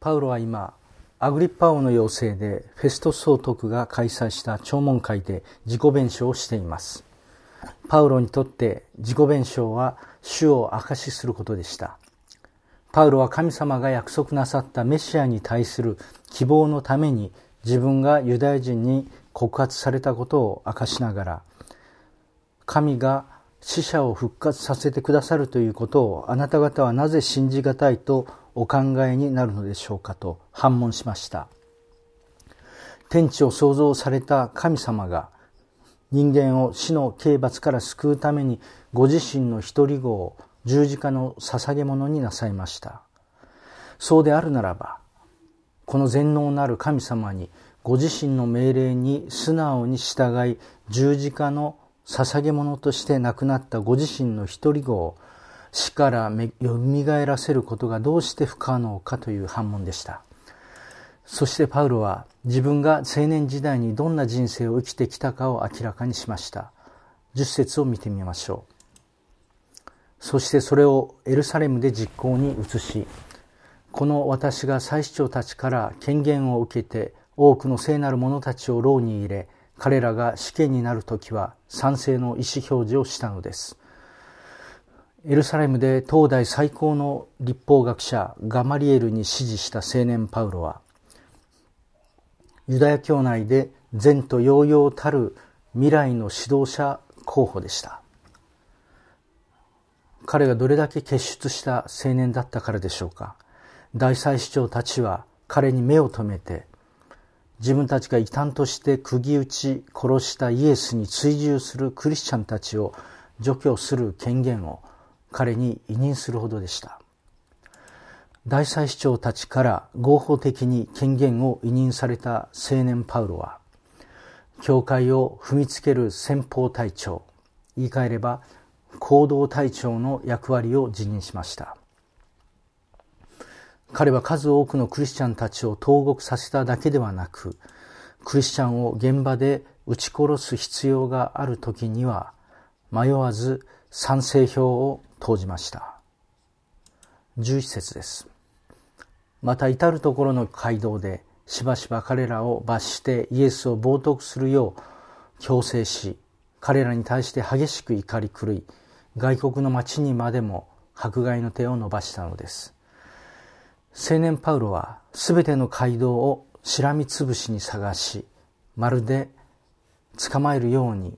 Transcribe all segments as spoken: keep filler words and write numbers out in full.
パウロは今、アグリッパ王の要請でフェスト総督が開催した聴聞会で自己弁償をしています。パウロにとって自己弁償は主を証しすることでした。パウロは神様が約束なさったメシアに対する希望のために自分がユダヤ人に告発されたことを明かしながら、神が死者を復活させてくださるということをあなた方はなぜ信じがたいとお考えになるのでしょうかと反問しました。天地を創造された神様が人間を死の刑罰から救うためにご自身の一人子を十字架の捧げ物になさいました。そうであるならば、この全能なる神様にご自身の命令に素直に従い、十字架の捧げ物として亡くなったご自身の一人子を死からよみがえらせることがどうして不可能かという反問でした。そしてパウロは自分が青年時代にどんな人生を生きてきたかを明らかにしました。じゅっ節を見てみましょう。そしてそれをエルサレムで実行に移し、この私が祭司長たちから権限を受けて多くの聖なる者たちを牢に入れ、彼らが死刑になるときは賛成の意思表示をしたのです。エルサレムで当代最高の律法学者ガマリエルに師事した青年パウロは、ユダヤ教内で前途洋々たる未来の指導者候補でした。彼がどれだけ傑出した青年だったからでしょうか。大祭司長たちは彼に目を留めて、自分たちが異端として釘打ち殺したイエスに追従するクリスチャンたちを除去する権限を彼に委任するほどでした。大祭司長たちから合法的に権限を委任された青年パウロは、教会を踏みつける先鋒隊長、言い換えれば行動隊長の役割を辞任しました。彼は数多くのクリスチャンたちを投獄させただけではなく、クリスチャンを現場で撃ち殺す必要がある時には迷わず賛成票を投じました。じゅういち節です。また至るところの街道でしばしば彼らを罰してイエスを冒涜するよう強制し、彼らに対して激しく怒り狂い、外国の町にまでも迫害の手を伸ばしたのです。青年パウロはすべての街道をしらみつぶしに探し、まるで捕まえるように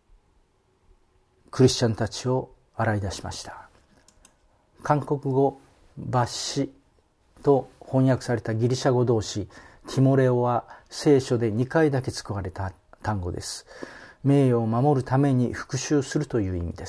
クリスチャンたちを洗い出しました。韓国語罰死と翻訳されたギリシャ語動詞ティモレオは聖書でにかいだけ使われた単語です。名誉を守るために復讐するという意味です。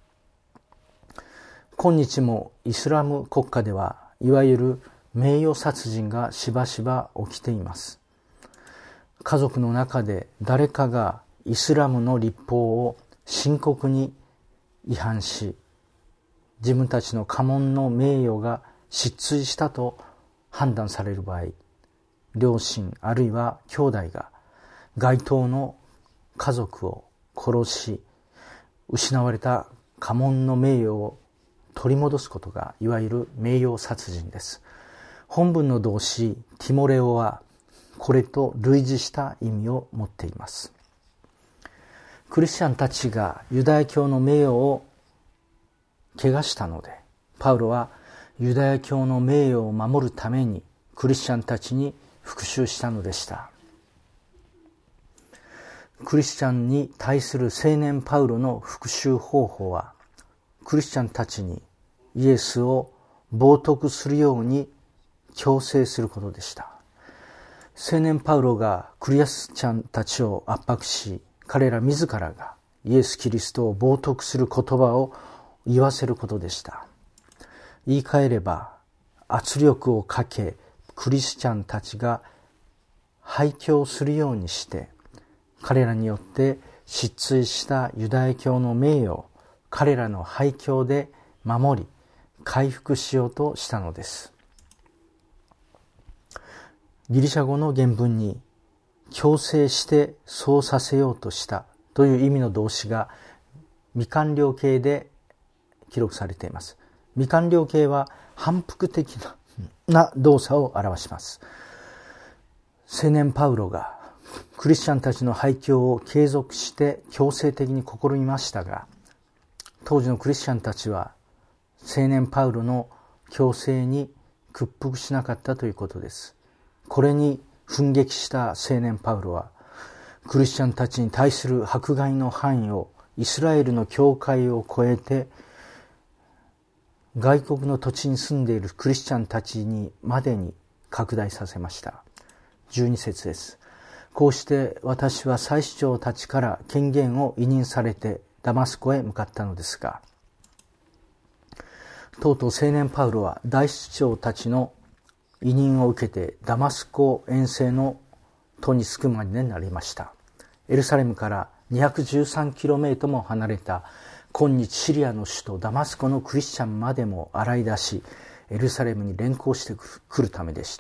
今日もイスラム国家ではいわゆる名誉殺人がしばしば起きています。家族の中で誰かがイスラムの律法を深刻に違反し、自分たちの家紋の名誉が失墜したと判断される場合、両親あるいは兄弟が該当の家族を殺し、失われた家紋の名誉を取り戻すことがいわゆる名誉殺人です。本文の動詞ティモレオはこれと類似した意味を持っています。クリスチャンたちがユダヤ教の名誉を汚したので、パウロはユダヤ教の名誉を守るためにクリスチャンたちに復讐したのでした。クリスチャンに対する青年パウロの復讐方法は、クリスチャンたちにイエスを冒涜するように強制することでした。青年パウロがクリスチャンたちを圧迫し、彼ら自らがイエス・キリストを冒涜する言葉を言わせることでした。言い換えれば、圧力をかけ、クリスチャンたちが廃教するようにして、彼らによって失墜したユダヤ教の名誉を彼らの廃教で守り、回復しようとしたのです。ギリシャ語の原文に強制してそうさせようとしたという意味の動詞が未完了形で記録されています。未完了形は反復的なな動作を表します。青年パウロがクリスチャンたちの廃墟を継続して強制的に試みましたが、当時のクリスチャンたちは青年パウロの強制に屈服しなかったということです。これに奮撃した青年パウロは、クリスチャンたちに対する迫害の範囲をイスラエルの教会を超えて、外国の土地に住んでいるクリスチャンたちにまでに拡大させました。じゅうに節です。こうして私は祭司長たちから権限を委任されてダマスコへ向かったのですが、とうとう青年パウロは大司長たちの委任を受けてダマスコ遠征の途に着くまでになりました。エルサレムから にひゃくじゅうさんキロメートル も離れた今日シリアの首都ダマスコのクリスチャンまでも洗い出し、エルサレムに連行してくるためでした。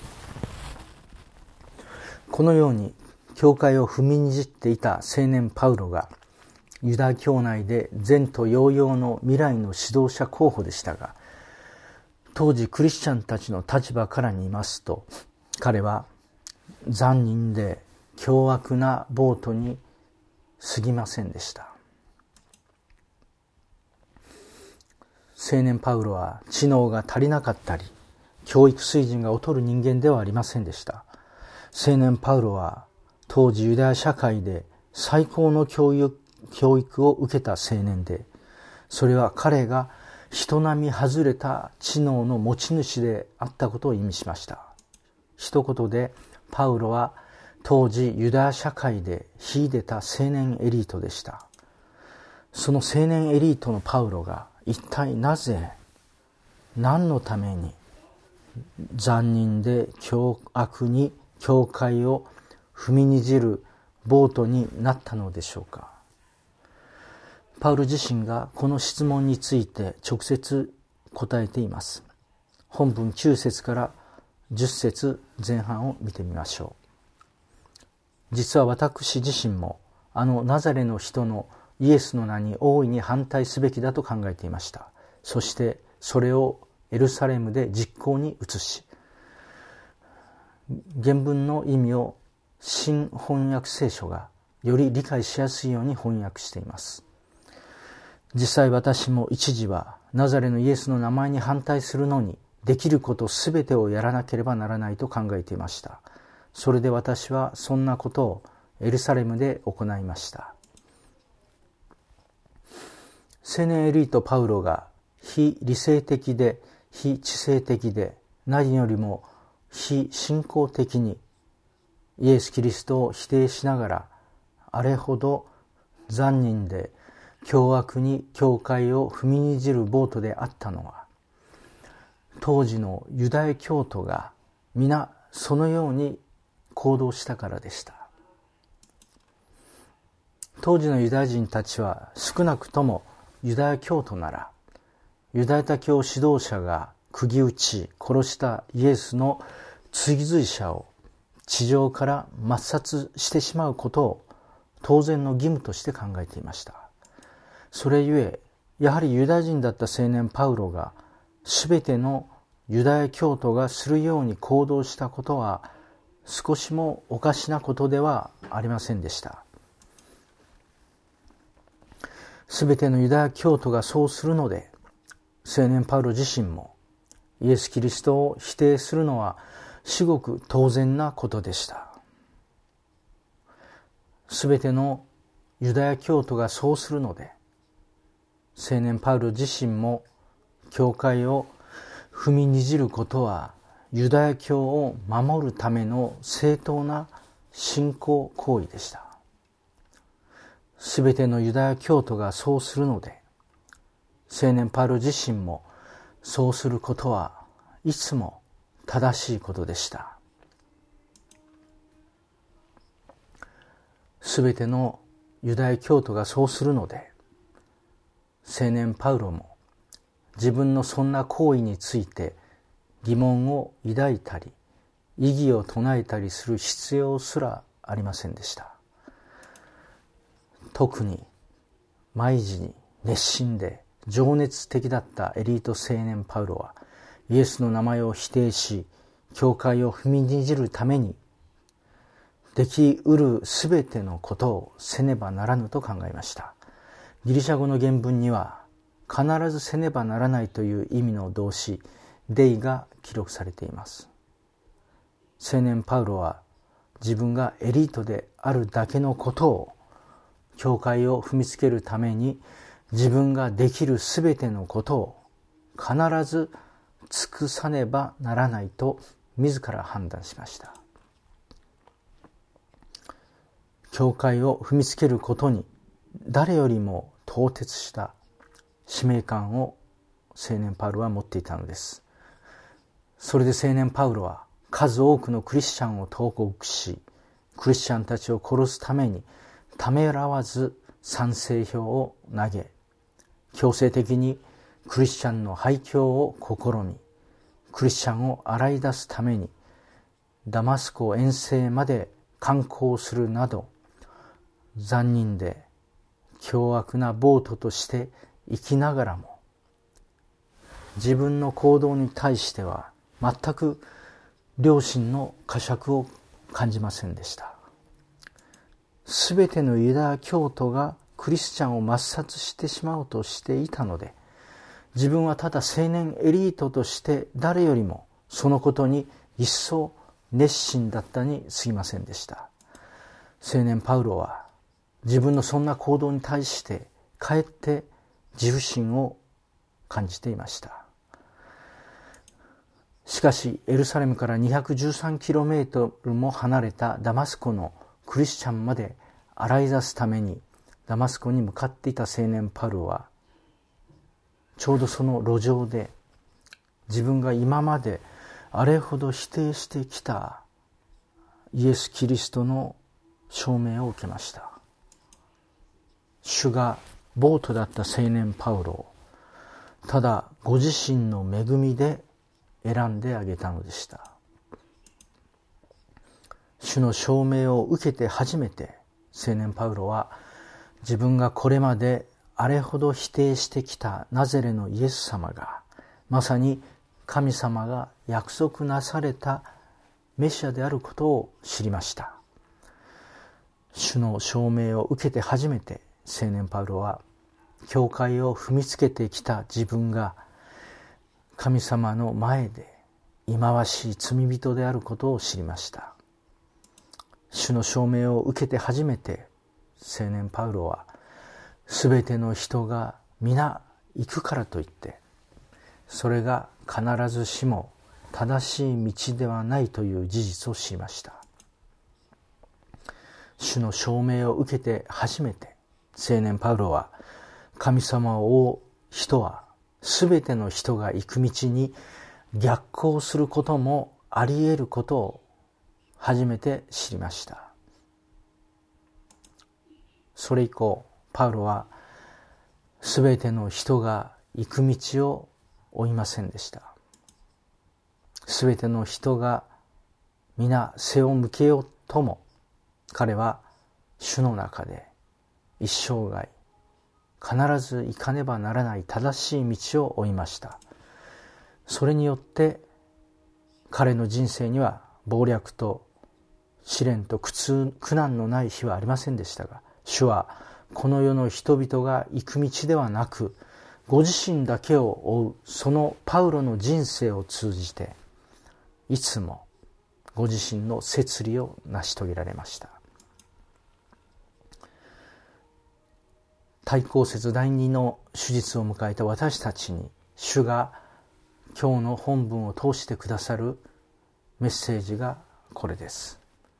このように教会を踏みにじっていた青年パウロがユダヤ教内で前途洋々の未来の指導者候補でしたが、当時クリスチャンたちの立場から見ますと、彼は残忍で凶悪な暴徒に過ぎませんでした。青年パウロは知能が足りなかったり、教育水準が劣る人間ではありませんでした。青年パウロは当時ユダヤ社会で最高の教育、教育を受けた青年で、それは彼が人並み外れた知能の持ち主であったことを意味しました。一言で、パウロは当時ユダヤ社会で秀でた青年エリートでした。その青年エリートのパウロが一体なぜ、何のために残忍で凶悪に教会を踏みにじる暴徒になったのでしょうか。パウロ自身がこの質問について直接答えています。本文きゅう節からじゅっ節前半を見てみましょう。実は私自身もあのナザレの人のイエスの名に大いに反対すべきだと考えていました。そしてそれをエルサレムで実行に移し、原文の意味を新翻訳聖書がより理解しやすいように翻訳しています。実際私も一時はナザレのイエスの名前に反対するのにできることすべてをやらなければならないと考えていました。それで私はそんなことをエルサレムで行いました。青年エリートパウロが非理性的で非知性的で何よりも非信仰的にイエス・キリストを否定しながら、あれほど残忍で凶悪に教会を踏みにじる暴徒であったのは、当時のユダヤ教徒が皆そのように行動したからでした。当時のユダヤ人たちは少なくともユダヤ教徒なら、ユダヤ教指導者が釘打ち殺したイエスの追随者を地上から抹殺してしまうことを当然の義務として考えていました。それゆえ、やはりユダヤ人だった青年パウロがすべてのユダヤ教徒がするように行動したことは少しもおかしなことではありませんでした。すべてのユダヤ教徒がそうするので、青年パウロ自身もイエス・キリストを否定するのは至極当然なことでした。すべてのユダヤ教徒がそうするので、青年パウロ自身も教会を踏みにじることはユダヤ教を守るための正当な信仰行為でした。すべてのユダヤ教徒がそうするので、青年パウロ自身もそうすることはいつも正しいことでした。すべてのユダヤ教徒がそうするので、青年パウロも自分のそんな行為について疑問を抱いたり、異議を唱えたりする必要すらありませんでした。特に毎時に熱心で情熱的だったエリート青年パウロは、 イエスの名前を否定し、教会を踏みにじるために、できうるすべてのことをせねばならぬと考えました。ギリシャ語の原文には、必ずせねばならないという意味の動詞、デイが記録されています。青年パウロは、自分がエリートであるだけのことを、教会を踏みつけるために、自分ができるすべてのことを必ず尽くさねばならないと自ら判断しました。教会を踏みつけることに誰よりも透徹した使命感を青年パウロは持っていたのです。それで青年パウロは数多くのクリスチャンを投獄し、クリスチャンたちを殺すためにためらわず賛成票を投げ、強制的にクリスチャンの廃墟を試み、クリスチャンを洗い出すためにダマスコ遠征まで観光するなど、残忍で凶悪な暴徒として生きながらも、自分の行動に対しては全く良心の呵責を感じませんでした。すべてのユダヤ教徒がクリスチャンを抹殺してしまおうとしていたので、自分はただ青年エリートとして誰よりもそのことに一層熱心だったに過ぎませんでした。青年パウロは自分のそんな行動に対してかえって自負心を感じていました。しかしエルサレムから にひゃくじゅうさんキロメートル も離れたダマスコのクリスチャンまで洗い出すためにダマスコに向かっていた青年パウロは、ちょうどその路上で自分が今まであれほど否定してきたイエス・キリストの証明を受けました。主が暴徒だった青年パウロをただご自身の恵みで選んであげたのでした。主の証明を受けて初めて青年パウロは、自分がこれまであれほど否定してきたナザレのイエス様が、まさに神様が約束なされたメシアであることを知りました。主の証明を受けて初めて青年パウロは、教会を踏みつけてきた自分が神様の前で忌まわしい罪人であることを知りました。主の証明を受けて初めて青年パウロは、すべての人が皆行くからといって、それが必ずしも正しい道ではないという事実を知りました。主の証明を受けて初めて青年パウロは、神様を追う人はすべての人が行く道に逆行することもあり得ることを初めて知りました。それ以降パウロはすべての人が行く道を追いませんでした。すべての人が皆背を向けようとも、彼は主の中で一生涯必ず行かねばならない正しい道を追いました。それによって彼の人生には謀略と試練と苦痛苦難のない日はありませんでしたが、主はこの世の人々が行く道ではなく、ご自身だけを追うそのパウロの人生を通じて、いつもご自身の摂理を成し遂げられました。対抗節第二の手術を迎えた私たちに、主が今日の本文を通してくださるメッセージがこれです。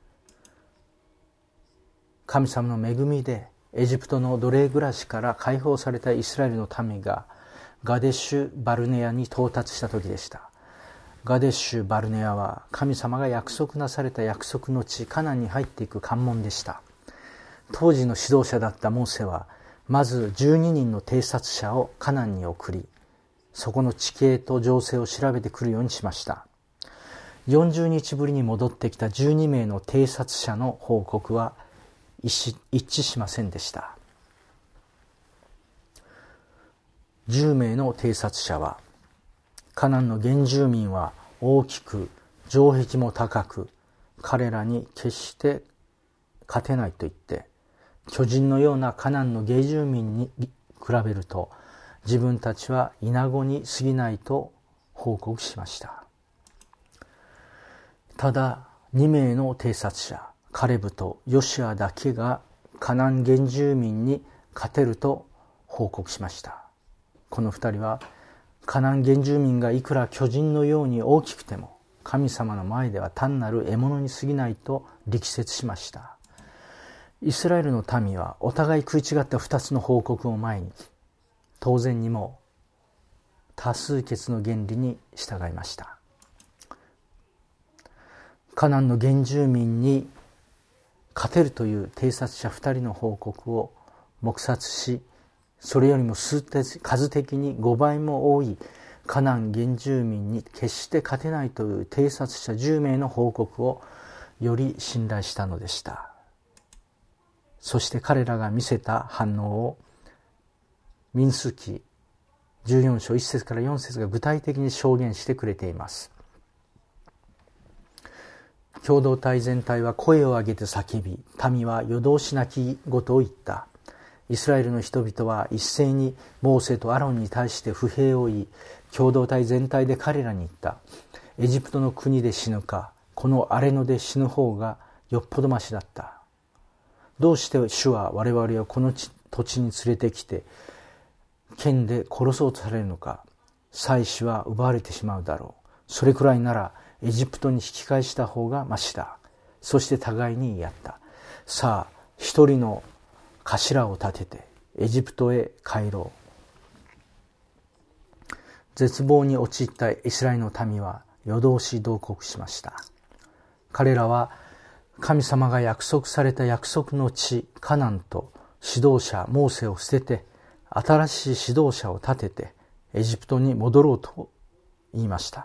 神様の恵みでエジプトの奴隷暮らしから解放されたイスラエルの民がガデシュ・バルネアに到達した時でした。ガデシュ・バルネアは神様が約束なされた約束の地カナンに入っていく関門でした。当時の指導者だったモーセは、まずじゅうににんの偵察者をカナンに送り、そこの地形と情勢を調べてくるようにしました。よんじゅうにちぶりに戻ってきたじゅうにめいの偵察者の報告は一致しませんでした。じゅうめいの偵察者はカナンの原住民は大きく城壁も高く、彼らに決して勝てないと言って、巨人のようなカナンの原住民に比べると自分たちはイナゴに過ぎないと報告しました。ただに名の偵察者カレブとヨシュアだけがカナン原住民に勝てると報告しました。この二人はカナン原住民がいくら巨人のように大きくても神様の前では単なる獲物に過ぎないと力説しました。イスラエルの民はお互い食い違った二つの報告を前に、当然にも多数決の原理に従いました。カナンの原住民に勝てるという偵察者二人の報告を黙殺し、それよりも数的にごばいも多いカナン原住民に決して勝てないという偵察者じゅう名の報告をより信頼したのでした。そして彼らが見せた反応を民数記じゅうよん章いち節からよん節が具体的に証言してくれています。共同体全体は声を上げて叫び、民は夜通し泣き言を言った。イスラエルの人々は一斉にモーセとアロンに対して不平を言い、共同体全体で彼らに言った。エジプトの国で死ぬか、この荒れ野で死ぬ方がよっぽどましだった。どうして主は我々をこの土地に連れてきて剣で殺そうとされるのか。妻子は奪われてしまうだろう。それくらいならエジプトに引き返した方がましだ。そして互いに言い合った。さあ一人の頭を立ててエジプトへ帰ろう。絶望に陥ったイスラエルの民は夜通し慟哭しました。彼らは神様が約束された約束の地カナンと指導者モーセを捨てて新しい指導者を立ててエジプトに戻ろうと言いました。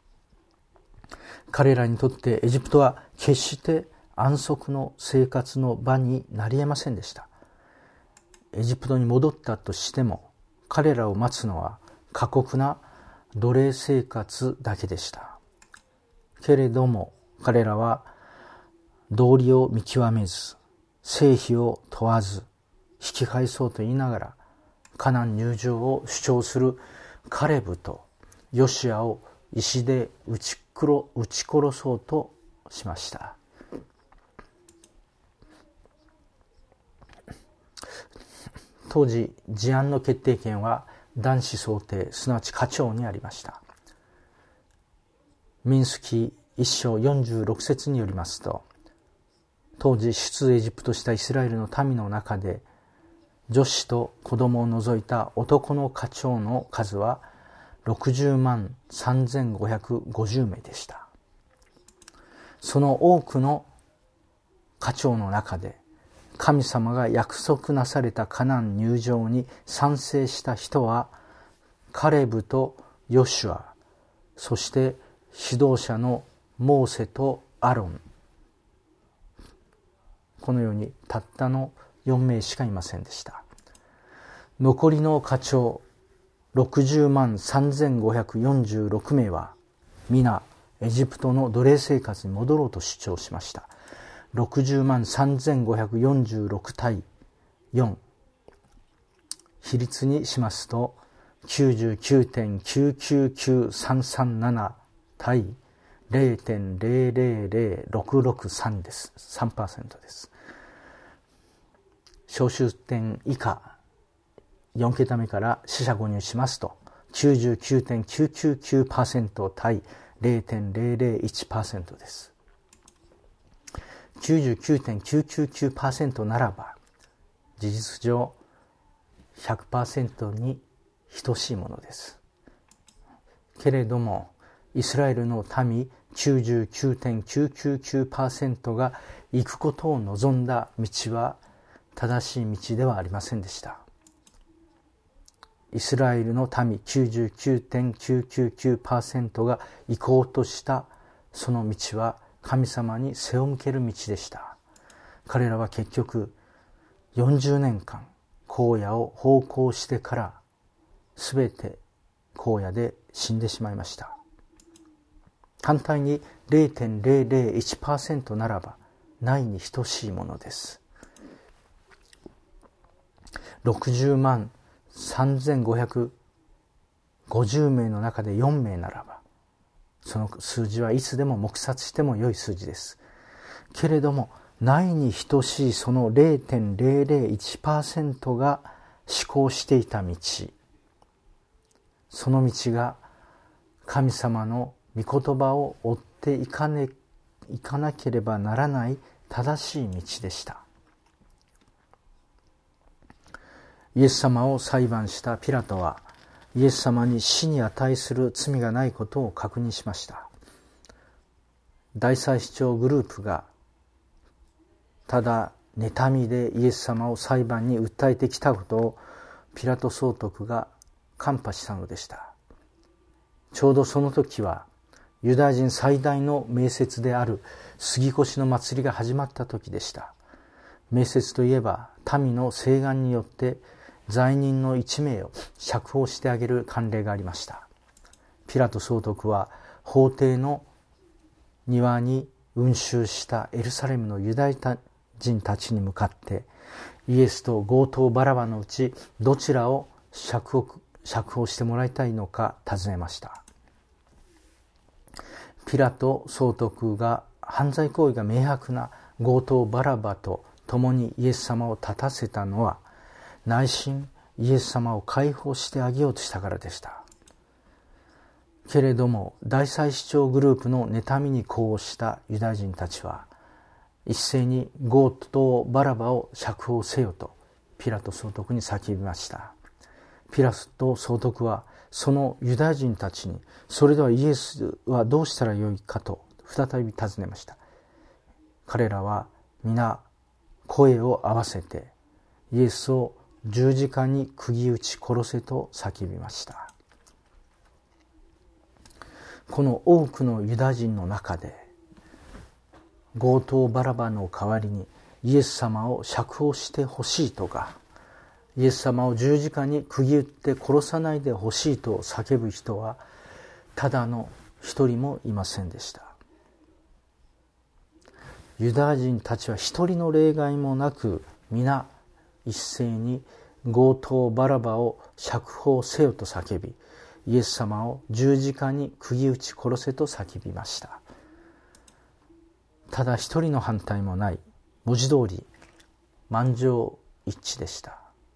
彼らにとってエジプトは決して安息の生活の場になり得ませんでした。エジプトに戻ったとしても彼らを待つのは過酷な奴隷生活だけでした。けれども彼らは道理を見極めず、成否を問わず、引き返そうと言いながら、カナン入場を主張するカレブとヨシュアを石で撃ち殺、撃ち殺そうとしました。当時、事案の決定権は男子総定、すなわち課長にありました。民数記一章よんじゅうろく節によりますと、当時出エジプトしたイスラエルの民の中で女子と子供を除いた男の課長の数はろくじゅうまんさんぜんごひゃくごじゅう名でした。その多くの課長の中で神様が約束なされたカナン入場に賛成した人はカレブとヨシュア、そして指導者のモーセとアロン、このようにたったのよん名しかいませんでした。残りの課長ろくじゅうまんさんぜんごひゃくよんじゅうろく名は皆エジプトの奴隷生活に戻ろうと主張しました。ろくじゅうまんさんぜんごひゃくよんじゅうろく対よん、比率にしますと きゅうじゅうきゅうてんきゅうきゅうきゅうさんさんなな 対 ゼロてんゼロゼロゼロろくろくさん です。さんパーセント です。小数点以下よん桁目から四捨五入しますと きゅうじゅうきゅうてんきゅうきゅうきゅうパーセント 対 ゼロてんゼロゼロいちパーセント です。きゅうじゅうきゅうてんきゅうきゅうきゅうパーセント ならば事実上 ひゃくパーセント に等しいものです。けれどもイスラエルの民 きゅうじゅうきゅうてんきゅうきゅうきゅうパーセント が行くことを望んだ道は正しい道ではありませんでした。イスラエルの民 きゅうじゅうきゅうてんきゅうきゅうきゅうパーセント が行こうとしたその道は神様に背を向ける道でした。彼らは結局よんじゅうねんかん荒野を奉公してからすべて荒野で死んでしまいました。反対に ゼロてんゼロゼロいちパーセント ならばないに等しいものです。ろくじゅうまんさんぜんごひゃくごじゅうめいの中でよんめいならば、その数字はいつでも黙殺しても良い数字です。けれどもないに等しいその ゼロてんゼロゼロいちパーセント が思考していた道、その道が神様の御言葉を追っていかね、いかなければならない正しい道でした。イエス様を裁判したピラトは、イエス様に死に値する罪がないことを確認しました。大祭司長グループがただ妬みでイエス様を裁判に訴えてきたことをピラト総督が看破したのでした。ちょうどその時はユダヤ人最大の名節である杉越の祭りが始まった時でした。名節といえば民の請願によって罪人の一名を釈放してあげる慣例がありました。ピラト総督は法廷の庭に群衆したエルサレムのユダヤ人たちに向かって、イエスと強盗バラバのうちどちらを釈放、釈放してもらいたいのか尋ねました。ピラト総督が犯罪行為が明白な強盗バラバと共にイエス様を立たせたのは、内心イエス様を解放してあげようとしたからでした。けれども大祭司長グループの妬みに呼応したユダヤ人たちは一斉に強盗バラバを釈放せよとピラト総督に叫びました。ピラト総督はそのユダヤ人たちに、それではイエスはどうしたらよいかと再び尋ねました。彼らは皆声を合わせてイエスを十字架に釘打ち殺せと叫びました。この多くのユダヤ人の中で強盗バラバの代わりにイエス様を釈放してほしいとか、イエス様を十字架に釘打って殺さないでほしいと叫ぶ人はただの一人もいませんでした。ユダヤ人たちは一人の例外もなく皆一斉に強盗バラバを釈放せよと叫び、イエス様を十字架に釘打ち殺せと叫びました。ただ一人の反対もない、文字通り満場一致でした。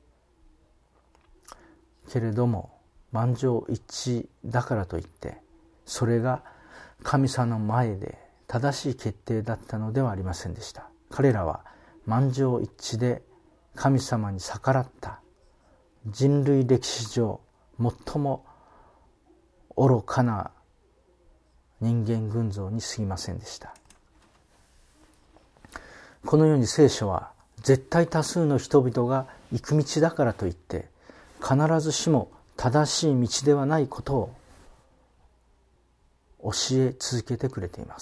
けれども満場一致だからといってそれが神様の前で正しい決定だったのではありませんでした。彼らは満場一致で神様に逆らった人類歴史上最も愚かな人間群像に過ぎませんでした。このように聖書は絶対多数の人々が行く道だからといって必ずしも正しい道ではないことを教え続けてくれています。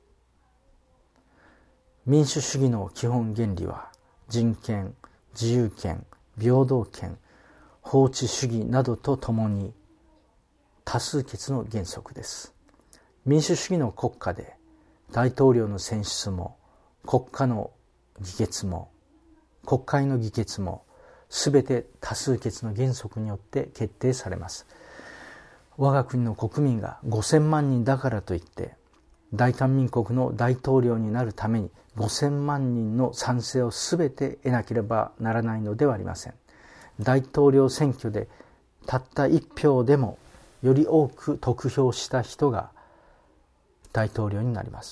民主主義の基本原理は人権、自由権、平等権、法治主義などとともに多数決の原則です。民主主義の国家で大統領の選出も国家の議決も国会の議決もすべて多数決の原則によって決定されます。我が国の国民がごせんまんにんだからといって大韓民国の大統領になるためにごせんまんにんの賛成をすべて得なければならないのではありません。大統領選挙でたったいちひょうでもより多く得票した人が大統領になります。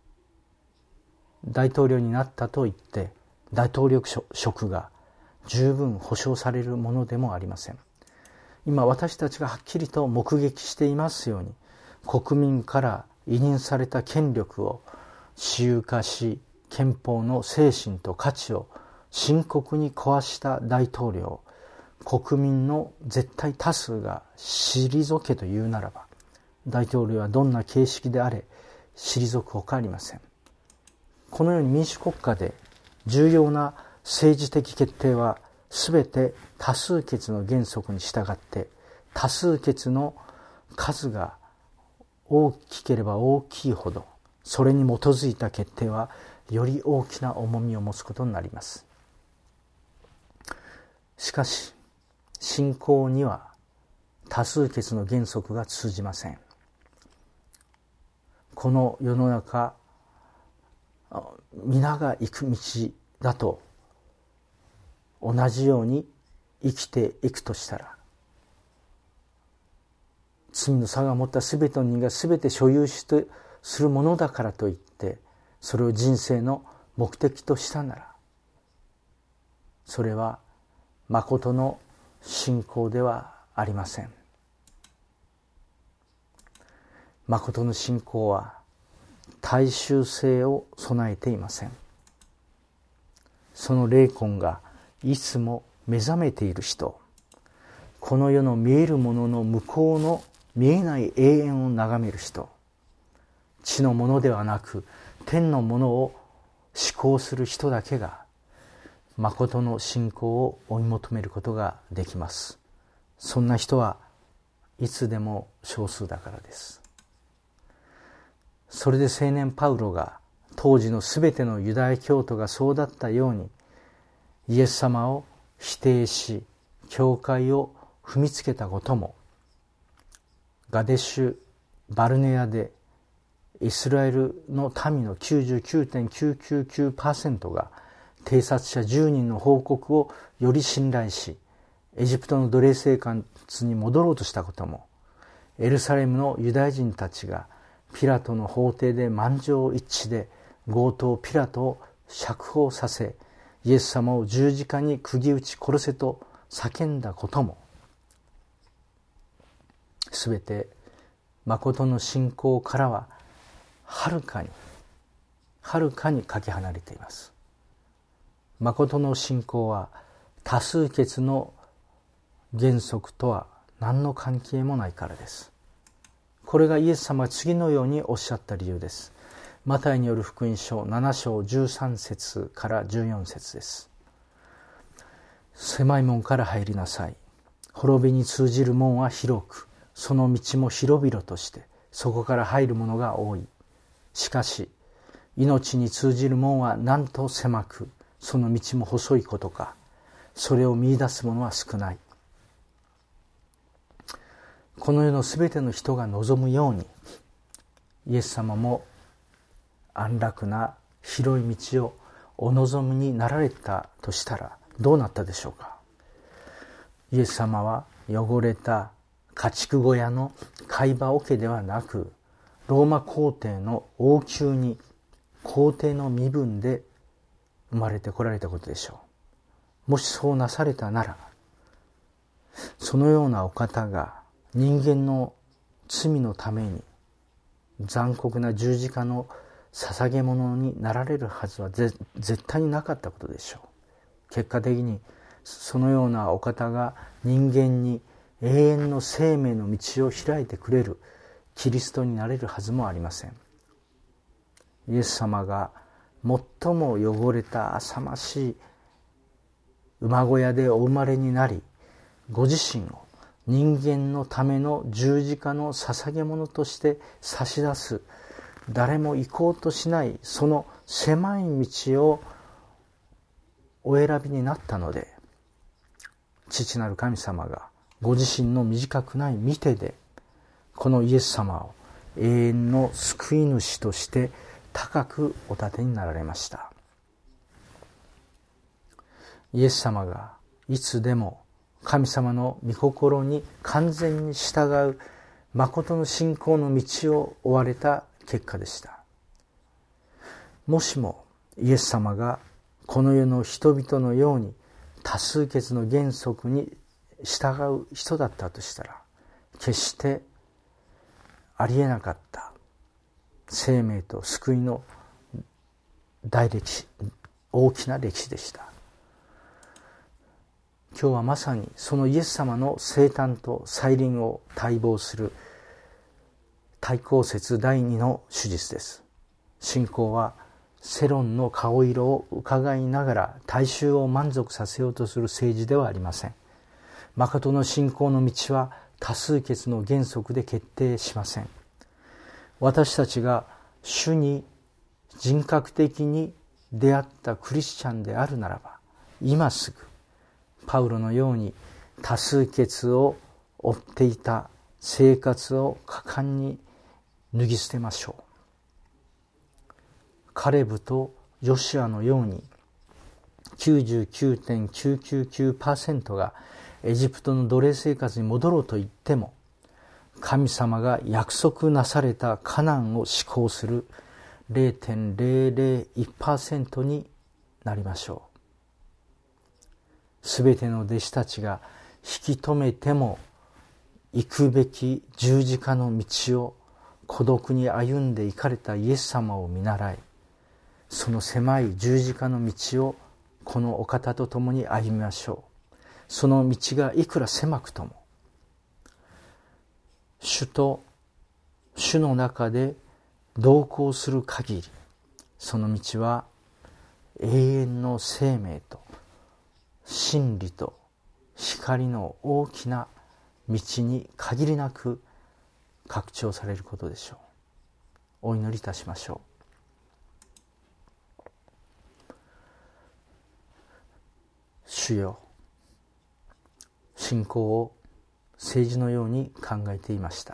大統領になったといって大統領職が十分保障されるものでもありません。今私たちがはっきりと目撃していますように、国民から委任された権力を私有化し、憲法の精神と価値を深刻に壊した大統領、国民の絶対多数が退けというならば、大統領はどんな形式であれ退くほかありません。このように民主国家で重要な政治的決定はすべて多数決の原則に従って多数決の数が大きければ大きいほど、それに基づいた決定はより大きな重みを持つことになります。しかし信仰には多数決の原則が通じません。この世の中、皆が行く道だと同じように生きていくとしたら、罪の差が持ったすべての人がすべて所有してするものだからといってそれを人生の目的としたなら、それは誠の信仰ではありません。誠の信仰は大衆性を備えていません。その霊魂がいつも目覚めている人、この世の見えるものの向こうの見えない永遠を眺める人、地のものではなく天のものを思考する人だけが誠の信仰を追い求めることができます。そんな人はいつでも少数だからです。それで青年パウロが当時のすべてのユダヤ教徒がそうだったようにイエス様を否定し教会を踏みつけたことも、ガデシュ・バルネアでイスラエルの民の きゅうじゅうきゅうてんきゅうきゅうきゅうパーセント が偵察者じゅうにんの報告をより信頼し、エジプトの奴隷生活に戻ろうとしたことも、エルサレムのユダヤ人たちがピラトの法廷で満場一致で強盗ピラトを釈放させ、イエス様を十字架に釘打ち殺せと叫んだことも、すべて誠の信仰からははるかにはるかにかけ離れています。誠の信仰は多数決の原則とは何の関係もないからです。これがイエス様は次のようにおっしゃった理由です。マタイによる福音書なな章じゅうさん節からじゅうよん節です。狭い門から入りなさい。滅びに通じる門は広く、その道も広々として、そこから入る者が多い。しかし、命に通じる門はなんと狭く、その道も細いことか、それを見出す者は少ない。この世のすべての人が望むように、イエス様も安楽な広い道をお望みになられたとしたらどうなったでしょうか。イエス様は汚れた家畜小屋の貝羽桶ではなく、ローマ皇帝の王宮に皇帝の身分で生まれてこられたことでしょう。もしそうなされたなら、そのようなお方が人間の罪のために残酷な十字架の捧げ物になられるはずは絶対になかったことでしょう。結果的にそのようなお方が人間に永遠の生命の道を開いてくれるキリストになれるはずもありません。イエス様が最も汚れた浅ましい馬小屋でお生まれになり、ご自身を人間のための十字架の捧げ物として差し出す、誰も行こうとしないその狭い道をお選びになったので、父なる神様がご自身の短くない御手でこのイエス様を永遠の救い主として高くお立てになられました。イエス様がいつでも神様の御心に完全に従う誠の信仰の道を追われた結果でした。もしもイエス様がこの世の人々のように多数決の原則に従う人だったとしたら、決してありえなかった生命と救いの大歴史、大きな歴史でした。今日はまさにそのイエス様の生誕と再臨を待望する対抗節第二の手術です。信仰は世論の顔色を伺いながら大衆を満足させようとする政治ではありません。誠の信仰の道は多数決の原則で決定しません。私たちが主に人格的に出会ったクリスチャンであるならば、今すぐパウロのように多数決を追っていた生活を果敢に脱ぎ捨てましょう。カレブとヨシュアのように きゅうじゅうきゅうてんきゅうきゅうきゅうパーセント がエジプトの奴隷生活に戻ろうと言っても、神様が約束なされたカナンを施行する ゼロてんゼロゼロいちパーセント になりましょう。すべての弟子たちが引き止めても行くべき十字架の道を孤独に歩んで行かれたイエス様を見習い、その狭い十字架の道をこのお方と共に歩みましょう。その道がいくら狭くとも、主と主の中で同行する限り、その道は永遠の生命と真理と光の大きな道に限りなく拡張されることでしょう。お祈りいたしましょう。主よ、信仰を政治のように考えていました。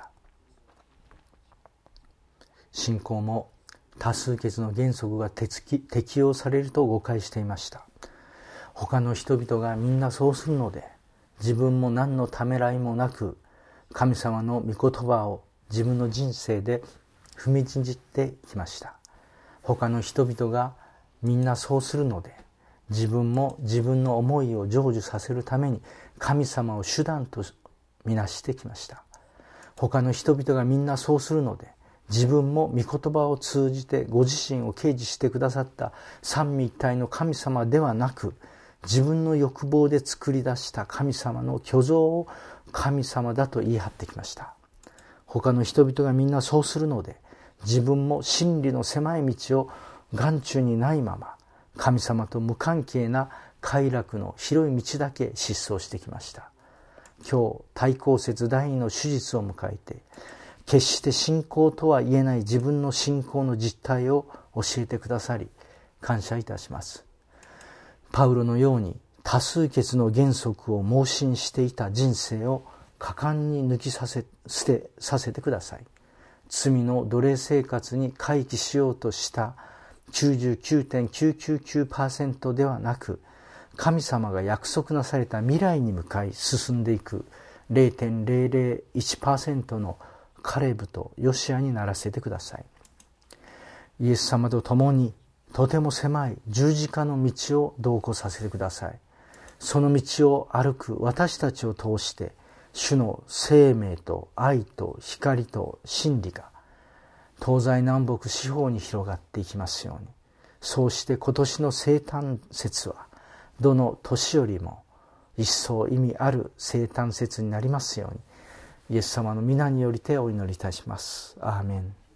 信仰も多数決の原則が適用されると誤解していました。他の人々がみんなそうするので、自分も何のためらいもなく神様の御言葉を自分の人生で踏みにじってきました。他の人々がみんなそうするので、自分も自分の思いを成就させるために神様を手段とみなしてきました。他の人々がみんなそうするので、自分も御言葉を通じてご自身を啓示してくださった三位一体の神様ではなく、自分の欲望で作り出した神様の虚像を神様だと言い張ってきました。他の人々がみんなそうするので、自分も真理の狭い道を眼中にないまま、神様と無関係な快楽の広い道だけ疾走してきました。今日、対抗節第二の手術を迎えて、決して信仰とは言えない自分の信仰の実態を教えてくださり、感謝いたします。パウロのように多数決の原則を盲信していた人生を果敢に抜きさせ、捨てさせてください。罪の奴隷生活に回帰しようとしたきゅうじゅうきゅうてんきゅうきゅうきゅうパーセント ではなく、神様が約束なされた未来に向かい進んでいく ゼロてんゼロゼロいちパーセント のカレブとヨシアにならせてください。イエス様と共にとても狭い十字架の道を同行させてください。その道を歩く私たちを通して、主の生命と愛と光と真理が東西南北四方に広がっていきますように。そうして今年の生誕節はどの年よりも一層意味ある生誕節になりますように、イエス様の皆によりてお祈りいたします。アーメン。